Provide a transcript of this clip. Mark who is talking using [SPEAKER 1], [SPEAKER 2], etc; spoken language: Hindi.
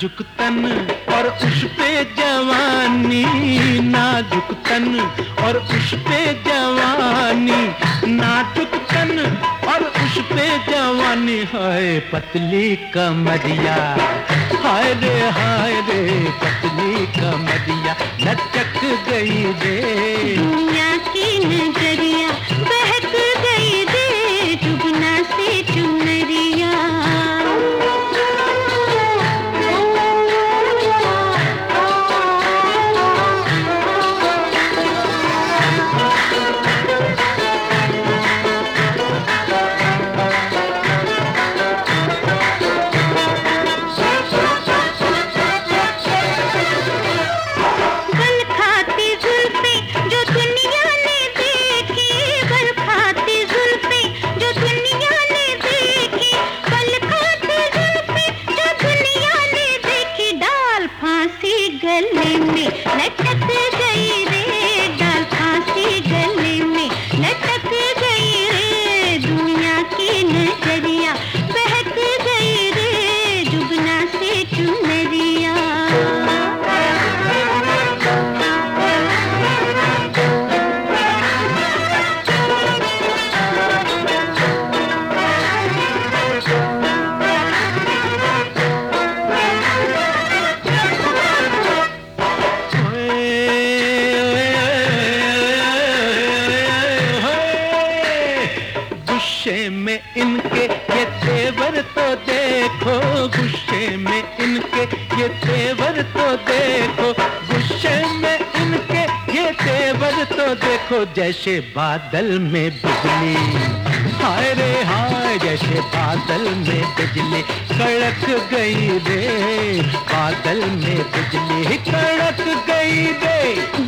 [SPEAKER 1] नाजुक तन और उस पे जवानी, नाजुक तन और उस पे जवानी, नाजुक तन और उस पे जवानी। हाय पतली कमरिया, हाय रे पतली कमरिया, लचक गई रे
[SPEAKER 2] दुनिया की नजरिया, बहक गई रे जुगना से चुनरिया। गले में लटक गई रे, डाल फांसी गले में लटक गई रे, दुनिया की नजरिया, बहक गई रे जुगना से चुनरिया।
[SPEAKER 1] गुस्से में इनके ये तेवर तो देखो, गुस्से में इनके ये तेवर तो देखो, गुस्से में इनके ये तेवर तो देखो, जैसे बादल में बिजली, हाय रे हाय जैसे बादल में बिजली कड़क गई रे, बादल में बिजली कड़क गई रे।